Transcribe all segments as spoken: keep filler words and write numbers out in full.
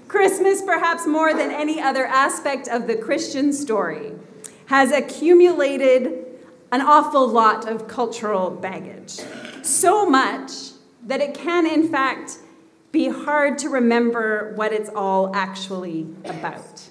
Christmas, perhaps more than any other aspect of the Christian story, has accumulated an awful lot of cultural baggage. So much that it can, in fact, be hard to remember what it's all actually about.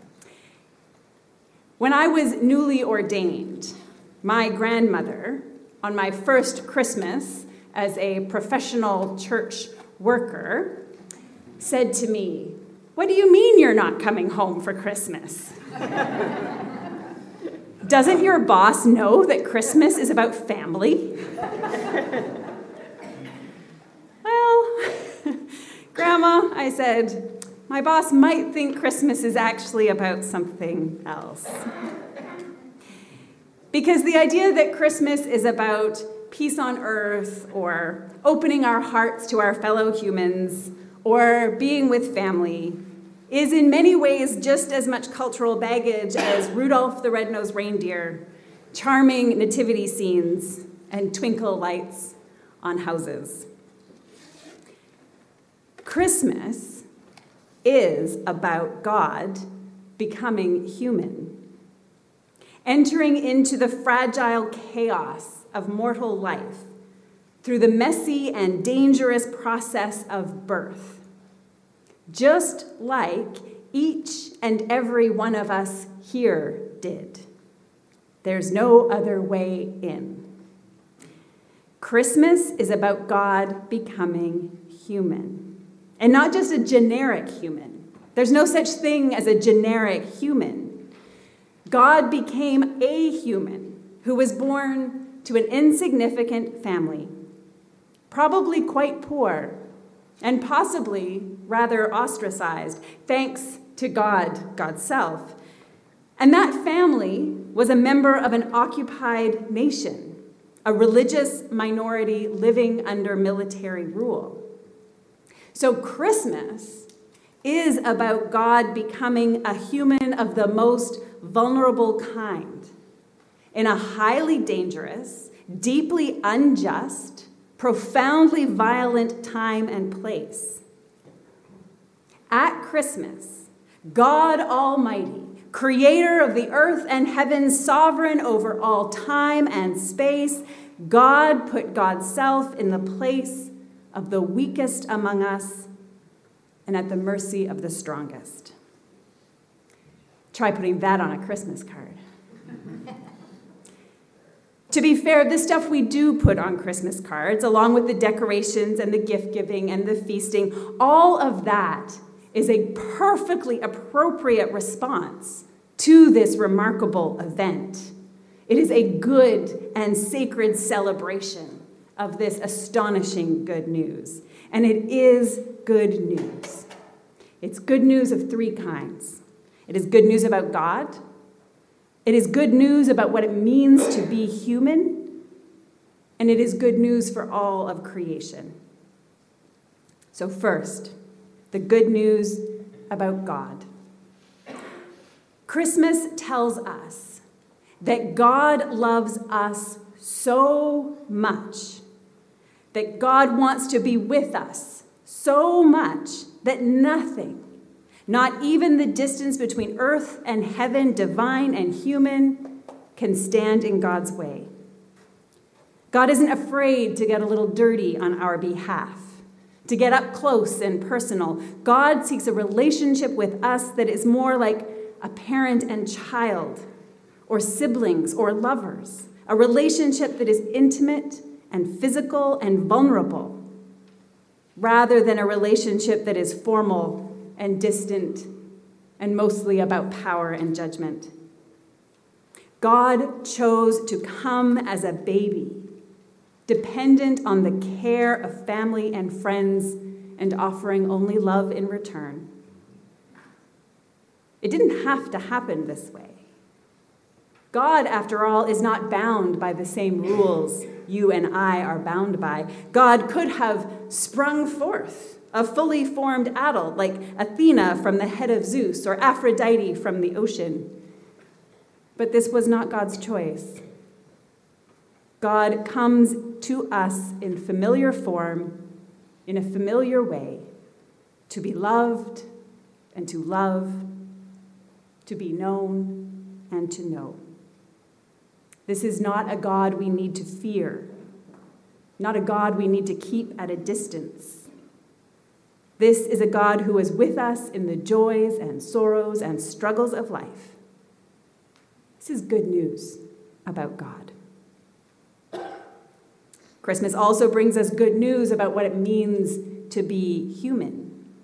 When I was newly ordained, my grandmother, on my first Christmas as a professional church worker, said to me, "What do you mean you're not coming home for Christmas? Doesn't your boss know that Christmas is about family?" Well, Grandma, I said, my boss might think Christmas is actually about something else. Because the idea that Christmas is about peace on earth, or opening our hearts to our fellow humans, or being with family, is in many ways just as much cultural baggage as Rudolph the Red-Nosed Reindeer, charming nativity scenes, and twinkle lights on houses. Christmas is about God becoming human, entering into the fragile chaos of mortal life through the messy and dangerous process of birth, just like each and every one of us here did. There's no other way in. Christmas is about God becoming human. And not just a generic human. There's no such thing as a generic human. God became a human who was born to an insignificant family, probably quite poor, and possibly rather ostracized, thanks to God, God's self. And that family was a member of an occupied nation, a religious minority living under military rule. So Christmas is about God becoming a human of the most vulnerable kind in a highly dangerous, deeply unjust, profoundly violent time and place. At Christmas, God Almighty, creator of the earth and heaven, sovereign over all time and space, God put God's self in the place of the weakest among us and at the mercy of the strongest. Try putting that on a Christmas card. To be fair, the stuff we do put on Christmas cards, along with the decorations and the gift giving and the feasting, all of that is a perfectly appropriate response to this remarkable event. It is a good and sacred celebration of this astonishing good news. And it is good news. It's good news of three kinds. It is good news about God. It is good news about what it means to be human. And it is good news for all of creation. So first, the good news about God. Christmas tells us that God loves us so much, that God wants to be with us so much that nothing, not even the distance between earth and heaven, divine and human, can stand in God's way. God isn't afraid to get a little dirty on our behalf, to get up close and personal. God seeks a relationship with us that is more like a parent and child, or siblings or lovers, a relationship that is intimate and physical and vulnerable, rather than a relationship that is formal and distant and mostly about power and judgment. God chose to come as a baby, dependent on the care of family and friends and offering only love in return. It didn't have to happen this way. God, after all, is not bound by the same rules you and I are bound by. God could have sprung forth, a fully formed adult, like Athena from the head of Zeus or Aphrodite from the ocean. But this was not God's choice. God comes to us in familiar form, in a familiar way, to be loved and to love, to be known, and to know. This is not a God we need to fear, not a God we need to keep at a distance. This is a God who is with us in the joys and sorrows and struggles of life. This is good news about God. Christmas also brings us good news about what it means to be human.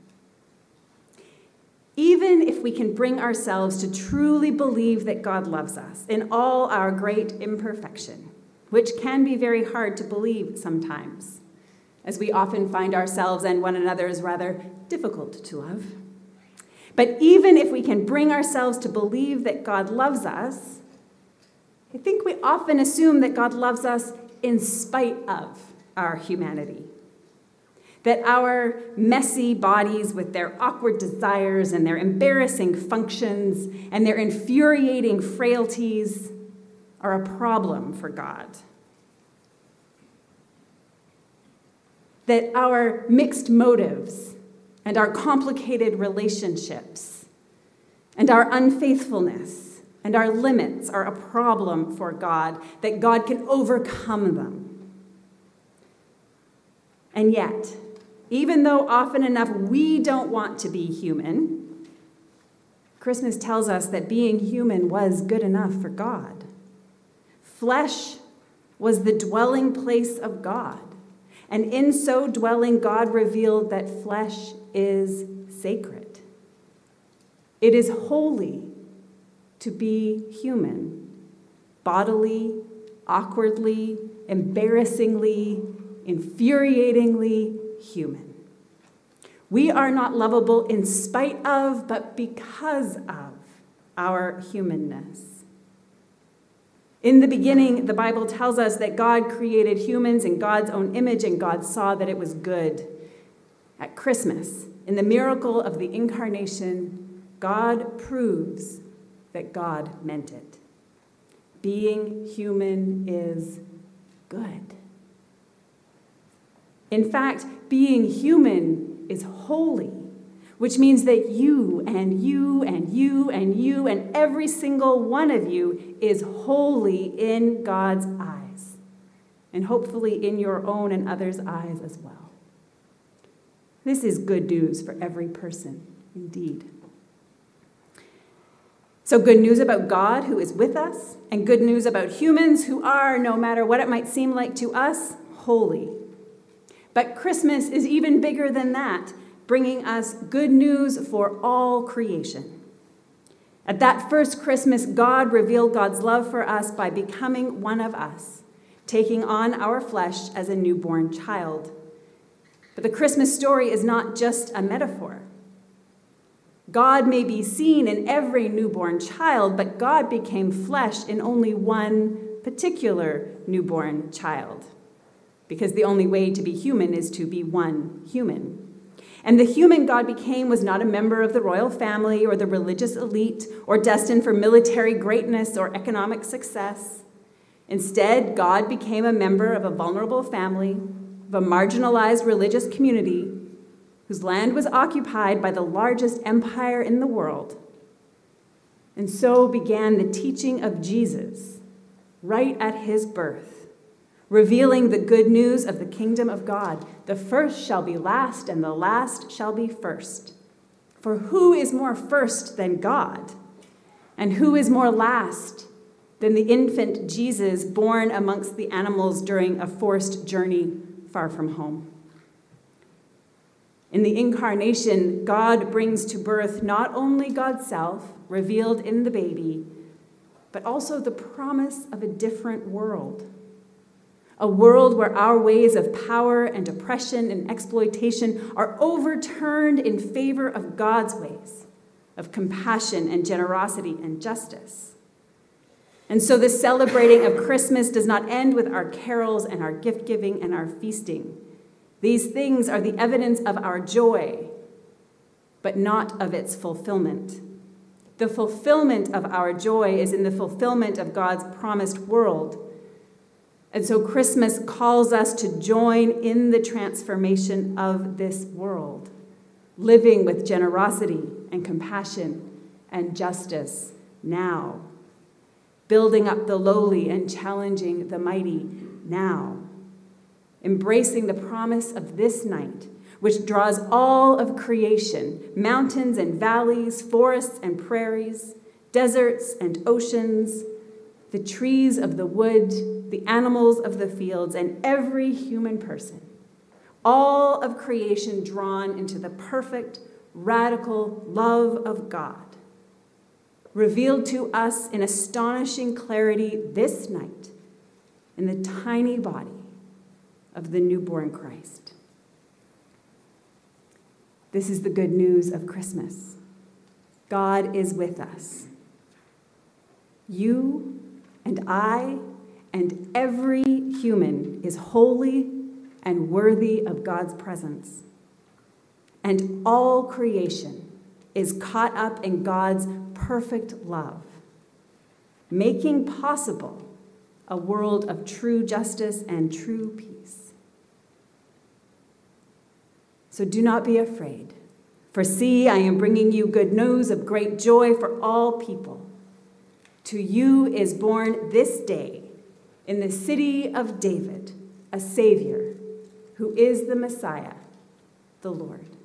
Even if we can bring ourselves to truly believe that God loves us in all our great imperfection, which can be very hard to believe sometimes, as we often find ourselves and one another as rather difficult to love. But even if we can bring ourselves to believe that God loves us, I think we often assume that God loves us in spite of our humanity. That our messy bodies with their awkward desires and their embarrassing functions and their infuriating frailties are a problem for God. That our mixed motives and our complicated relationships and our unfaithfulness and our limits are a problem for God, that God can overcome them. And yet, even though often enough we don't want to be human, Christmas tells us that being human was good enough for God. Flesh was the dwelling place of God. And in so dwelling, God revealed that flesh is sacred. It is holy to be human, bodily, awkwardly, embarrassingly, infuriatingly human. We are not lovable in spite of, but because of our humanness. In the beginning, the Bible tells us that God created humans in God's own image, and God saw that it was good. At Christmas, in the miracle of the incarnation, God proves that God meant it. Being human is good. In fact, being human is holy, which means that you and you and you and you and every single one of you is holy in God's eyes, and hopefully in your own and others' eyes as well. This is good news for every person, indeed. So good news about God who is with us, and good news about humans who are, no matter what it might seem like to us, holy. But Christmas is even bigger than that, bringing us good news for all creation. At that first Christmas, God revealed God's love for us by becoming one of us, taking on our flesh as a newborn child. But the Christmas story is not just a metaphor. God may be seen in every newborn child, but God became flesh in only one particular newborn child, because the only way to be human is to be one human. And the human God became was not a member of the royal family or the religious elite or destined for military greatness or economic success. Instead, God became a member of a vulnerable family, of a marginalized religious community, whose land was occupied by the largest empire in the world. And so began the teaching of Jesus right at his birth, revealing the good news of the kingdom of God. The first shall be last, and the last shall be first. For who is more first than God? And who is more last than the infant Jesus born amongst the animals during a forced journey far from home? In the incarnation, God brings to birth not only God's self, revealed in the baby, but also the promise of a different world. A world where our ways of power and oppression and exploitation are overturned in favor of God's ways of compassion and generosity and justice. And so the celebrating of Christmas does not end with our carols and our gift-giving and our feasting. These things are the evidence of our joy, but not of its fulfillment. The fulfillment of our joy is in the fulfillment of God's promised world. And so Christmas calls us to join in the transformation of this world, living with generosity and compassion and justice now, building up the lowly and challenging the mighty now, embracing the promise of this night, which draws all of creation, mountains and valleys, forests and prairies, deserts and oceans, the trees of the wood, the animals of the fields, and every human person, all of creation drawn into the perfect, radical love of God, revealed to us in astonishing clarity this night in the tiny body of the newborn Christ. This is the good news of Christmas. God is with us. You and I and every human is holy and worthy of God's presence. And all creation is caught up in God's perfect love, making possible a world of true justice and true peace. So do not be afraid, for see, I am bringing you good news of great joy for all people. To you is born this day in the city of David a Savior, who is the Messiah, the Lord.